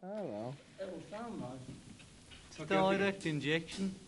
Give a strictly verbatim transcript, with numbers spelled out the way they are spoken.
Oh well. It will sound nice. It's direct injection.